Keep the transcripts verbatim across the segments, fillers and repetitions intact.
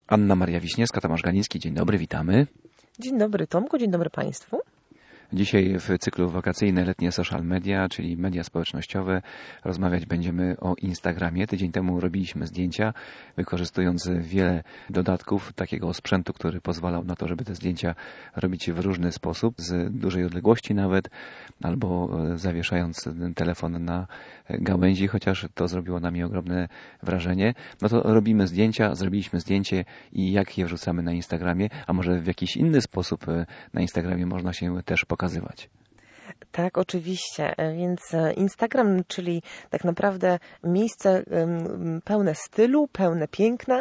Anna Maria Wiśniewska, Tomasz Ganiński. Dzień dobry, witamy. Dzień dobry Tomku, dzień dobry Państwu. Dzisiaj w cyklu wakacyjne letnie social media, czyli media społecznościowe, rozmawiać będziemy o Instagramie. Tydzień temu robiliśmy zdjęcia, wykorzystując wiele dodatków, takiego sprzętu, który pozwalał na to, żeby te zdjęcia robić w różny sposób, z dużej odległości nawet, albo zawieszając telefon na gałęzi, chociaż to zrobiło na mnie ogromne wrażenie. No to robimy zdjęcia, zrobiliśmy zdjęcie i jak je wrzucamy na Instagramie, a może w jakiś inny sposób na Instagramie można się też pokazywać. Tak, oczywiście. Więc Instagram, czyli tak naprawdę miejsce pełne stylu, pełne piękna,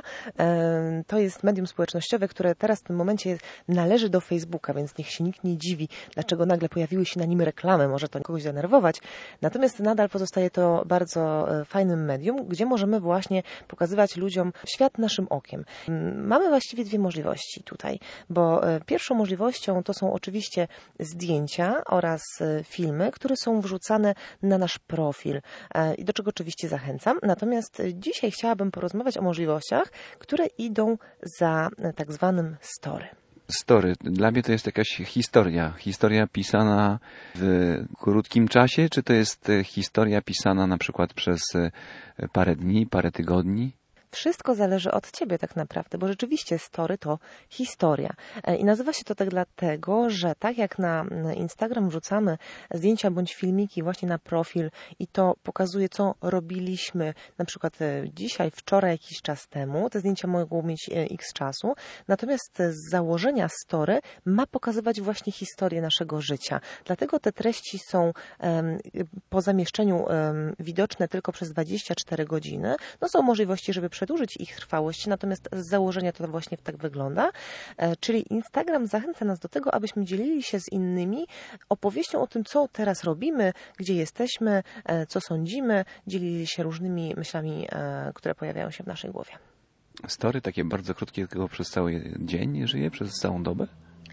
to jest medium społecznościowe, które teraz w tym momencie należy do Facebooka, więc niech się nikt nie dziwi, dlaczego nagle pojawiły się na nim reklamy, może to kogoś denerwować. Natomiast nadal pozostaje to bardzo fajnym medium, gdzie możemy właśnie pokazywać ludziom świat naszym okiem. Mamy właściwie dwie możliwości tutaj, bo pierwszą możliwością to są oczywiście zdjęcia oraz filmy, które są wrzucane na nasz profil i do czego oczywiście zachęcam. Natomiast dzisiaj chciałabym porozmawiać o możliwościach, które idą za tak zwanym story. Story. Dla mnie to jest jakaś historia. Historia pisana w krótkim czasie, czy to jest historia pisana na przykład przez parę dni, parę tygodni? Wszystko zależy od Ciebie tak naprawdę, bo rzeczywiście story to historia. I nazywa się to tak dlatego, że tak jak na Instagram wrzucamy zdjęcia bądź filmiki właśnie na profil i to pokazuje, co robiliśmy na przykład dzisiaj, wczoraj, jakiś czas temu. Te zdjęcia mogą mieć x czasu. Natomiast z założenia story ma pokazywać właśnie historię naszego życia. Dlatego te treści są um, po zamieszczeniu um, widoczne tylko przez dwadzieścia cztery godziny. No są możliwości, żeby przedłużyć ich trwałość, natomiast z założenia to właśnie tak wygląda. Czyli Instagram zachęca nas do tego, abyśmy dzielili się z innymi opowieścią o tym, co teraz robimy, gdzie jesteśmy, co sądzimy, dzielili się różnymi myślami, które pojawiają się w naszej głowie. Story takie bardzo krótkie, tylko przez cały dzień żyje, przez całą dobę?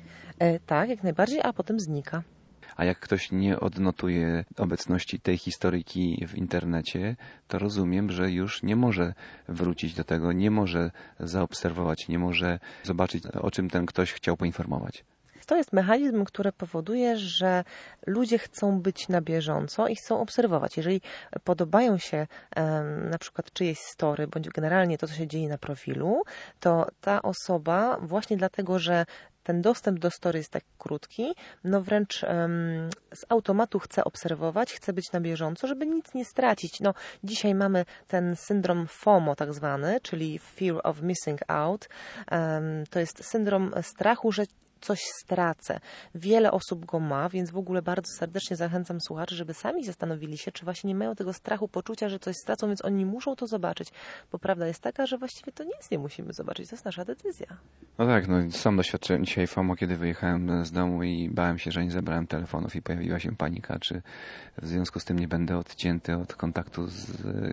Tak, jak najbardziej, a potem znika. A jak ktoś nie odnotuje obecności tej historyjki w internecie, to rozumiem, że już nie może wrócić do tego, nie może zaobserwować, nie może zobaczyć, o czym ten ktoś chciał poinformować. To jest mechanizm, który powoduje, że ludzie chcą być na bieżąco i chcą obserwować. Jeżeli podobają się um, na przykład czyjeś story, bądź generalnie to, co się dzieje na profilu, to ta osoba właśnie dlatego, że ten dostęp do story jest tak krótki, no wręcz um, z automatu chce obserwować, chce być na bieżąco, żeby nic nie stracić. No, dzisiaj mamy ten syndrom FOMO tak zwany, czyli Fear of Missing Out. Um, to jest syndrom strachu, że coś stracę. Wiele osób go ma, więc w ogóle bardzo serdecznie zachęcam słuchaczy, żeby sami zastanowili się, czy właśnie nie mają tego strachu, poczucia, że coś stracą, więc oni muszą to zobaczyć. Bo prawda jest taka, że właściwie to nic nie musimy zobaczyć. To jest nasza decyzja. No tak, no sam doświadczyłem dzisiaj FOMO, kiedy wyjechałem z domu i bałem się, że nie zabrałem telefonów i pojawiła się panika, czy w związku z tym nie będę odcięty od kontaktu z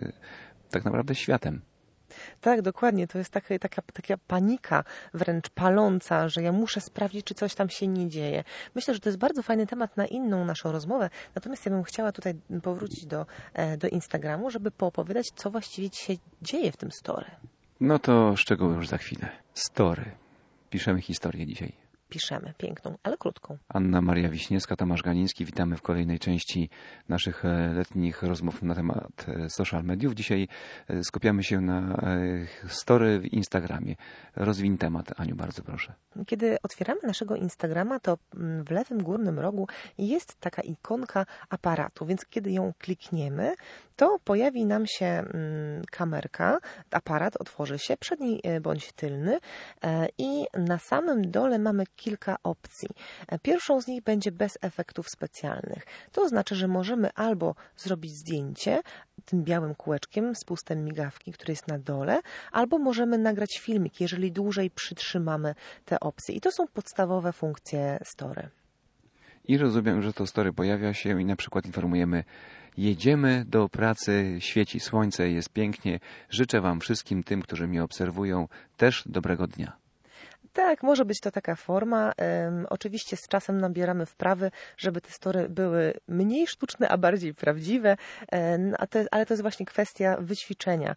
tak naprawdę światem. Tak, dokładnie. To jest taka, taka, taka panika wręcz paląca, że ja muszę sprawdzić, czy coś tam się nie dzieje. Myślę, że to jest bardzo fajny temat na inną naszą rozmowę. Natomiast ja bym chciała tutaj powrócić do, do Instagramu, żeby poopowiadać, co właściwie się dzieje w tym story. No to szczegóły już za chwilę. Story. Piszemy historię dzisiaj. Piszemy piękną, ale krótką. Anna Maria Wiśniewska, Tomasz Ganiński. Witamy w kolejnej części naszych letnich rozmów na temat social mediów. Dzisiaj skupiamy się na story w Instagramie. Rozwiń temat, Aniu, bardzo proszę. Kiedy otwieramy naszego Instagrama, to w lewym górnym rogu jest taka ikonka aparatu, więc kiedy ją klikniemy, to pojawi nam się kamerka, aparat otworzy się, przedni bądź tylny i na samym dole mamy kilka opcji. Pierwszą z nich będzie bez efektów specjalnych. To oznacza, że możemy albo zrobić zdjęcie tym białym kółeczkiem z pustym migawki, który jest na dole, albo możemy nagrać filmik, jeżeli dłużej przytrzymamy te opcje. I to są podstawowe funkcje story. I rozumiem, że to story pojawia się i na przykład informujemy: jedziemy do pracy, świeci słońce, jest pięknie. Życzę Wam wszystkim tym, którzy mnie obserwują, też dobrego dnia. Tak, może być to taka forma. Um, oczywiście z czasem nabieramy wprawy, żeby te story były mniej sztuczne, a bardziej prawdziwe, um, a to, ale to jest właśnie kwestia wyćwiczenia.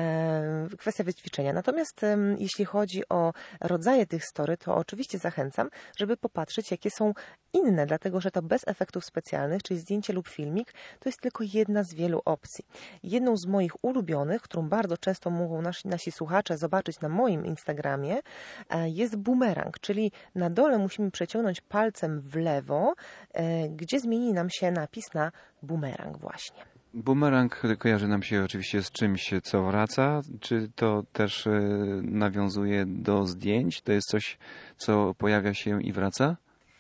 Um, kwestia wyćwiczenia. Natomiast um, jeśli chodzi o rodzaje tych story, to oczywiście zachęcam, żeby popatrzeć, jakie są inne, dlatego że to bez efektów specjalnych, czyli zdjęcie lub filmik, to jest tylko jedna z wielu opcji. Jedną z moich ulubionych, którą bardzo często mogą nasi, nasi słuchacze zobaczyć na moim Instagramie, jest bumerang, czyli na dole musimy przeciągnąć palcem w lewo, gdzie zmieni nam się napis na bumerang właśnie. Bumerang kojarzy nam się oczywiście z czymś, co wraca. Czy to też nawiązuje do zdjęć? To jest coś, co pojawia się i wraca?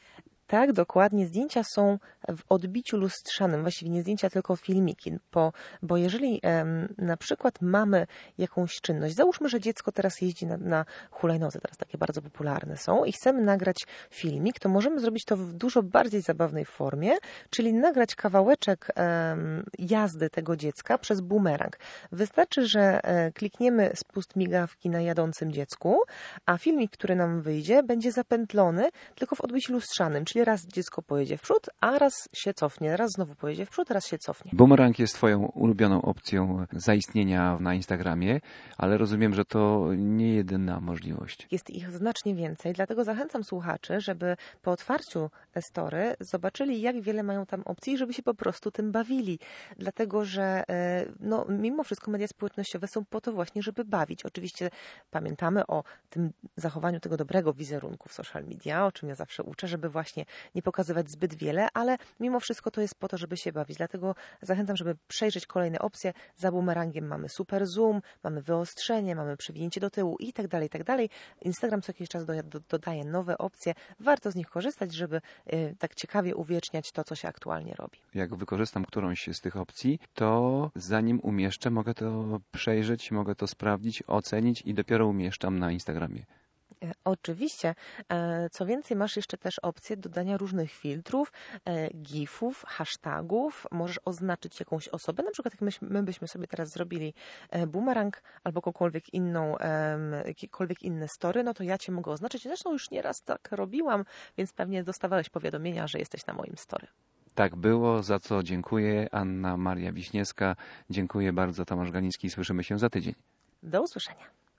Tak, dokładnie. Zdjęcia są w odbiciu lustrzanym, właściwie nie zdjęcia, tylko filmiki, bo, bo jeżeli em, na przykład mamy jakąś czynność, załóżmy, że dziecko teraz jeździ na, na hulajnodze, teraz takie bardzo popularne są i chcemy nagrać filmik, to możemy zrobić to w dużo bardziej zabawnej formie, czyli nagrać kawałeczek em, jazdy tego dziecka przez bumerang. Wystarczy, że e, klikniemy spust migawki na jadącym dziecku, a filmik, który nam wyjdzie, będzie zapętlony tylko w odbiciu lustrzanym, czyli raz dziecko pojedzie w przód, a raz się cofnie, raz znowu pojedzie w przód, raz się cofnie. Bumerang jest twoją ulubioną opcją zaistnienia na Instagramie, ale rozumiem, że to nie jedyna możliwość. Jest ich znacznie więcej, dlatego zachęcam słuchaczy, żeby po otwarciu story zobaczyli, jak wiele mają tam opcji, żeby się po prostu tym bawili. Dlatego, że no, mimo wszystko media społecznościowe są po to właśnie, żeby bawić. Oczywiście pamiętamy o tym zachowaniu tego dobrego wizerunku w social media, o czym ja zawsze uczę, żeby właśnie nie pokazywać zbyt wiele, ale mimo wszystko to jest po to, żeby się bawić. Dlatego zachęcam, żeby przejrzeć kolejne opcje. Za bumerangiem mamy super zoom, mamy wyostrzenie, mamy przywinięcie do tyłu i tak dalej, i tak dalej. Instagram co jakiś czas do, do, dodaje nowe opcje. Warto z nich korzystać, żeby y, tak ciekawie uwieczniać to, co się aktualnie robi. Jak wykorzystam którąś z tych opcji, to zanim umieszczę, mogę to przejrzeć, mogę to sprawdzić, ocenić i dopiero umieszczam na Instagramie. Oczywiście. Co więcej, masz jeszcze też opcję dodania różnych filtrów, gifów, hashtagów. Możesz oznaczyć jakąś osobę, na przykład jak my byśmy sobie teraz zrobili bumerang albo jakąkolwiek inną, jakiekolwiek inne story, no to ja cię mogę oznaczyć. Zresztą już nieraz tak robiłam, więc pewnie dostawałeś powiadomienia, że jesteś na moim story. Tak było, za co dziękuję. Anna Maria Wiśniewska. Dziękuję bardzo, Tomasz Galiński. Słyszymy się za tydzień. Do usłyszenia.